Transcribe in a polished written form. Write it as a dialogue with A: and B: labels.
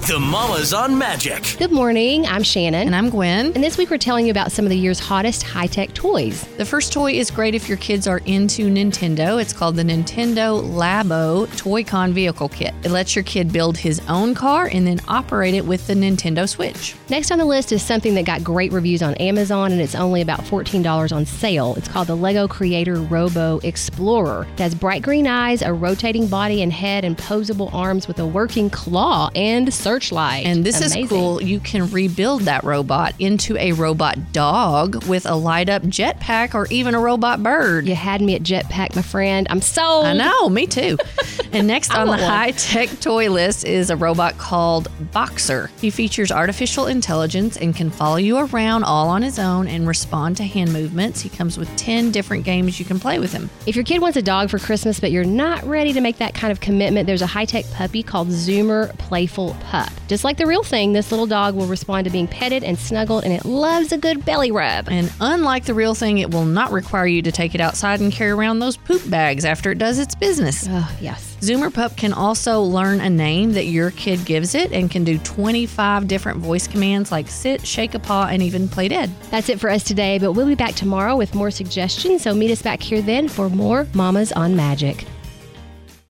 A: The Mamas on Magic.
B: Good morning. I'm Shannon.
C: And I'm Gwen.
B: And this week we're telling you about some of the year's hottest high-tech toys.
C: The first toy is great if your kids are into Nintendo. It's called the Nintendo Labo Toy-Con Vehicle Kit. It lets your kid build his own car and then operate it with the Nintendo Switch.
B: Next on the list is something that got great reviews on Amazon, and it's only about $14 on sale. It's called the Lego Creator Robo Explorer. It has bright green eyes, a rotating body and head, and posable arms with a working claw and searchlight.
C: And this
B: Amazing.
C: is cool. You can rebuild that robot into a robot dog with a light-up jetpack or even a robot bird.
B: You had me at jetpack, my friend. I'm sold.
C: I know, me too. And next on the
B: want one.
C: high-tech toy list is a robot called Boxer. He features artificial intelligence and can follow you around all on his own and respond to hand movements. He comes with 10 different games you can play with him.
B: If your kid wants a dog for Christmas, but you're not ready to make that kind of commitment, there's a high-tech puppy called Zoomer Playful Pup. Just like the real thing, this little dog will respond to being petted and snuggled, and it loves a good belly rub.
C: And unlike the real thing, it will not require you to take it outside and carry around those poop bags after it does its business.
B: Oh, yes.
C: Zoomer Pup can also learn a name that your kid gives it and can do 25 different voice commands like sit, shake a paw, and even play dead.
B: That's it for us today, but we'll be back tomorrow with more suggestions, so meet us back here then for more Mamas on Magic.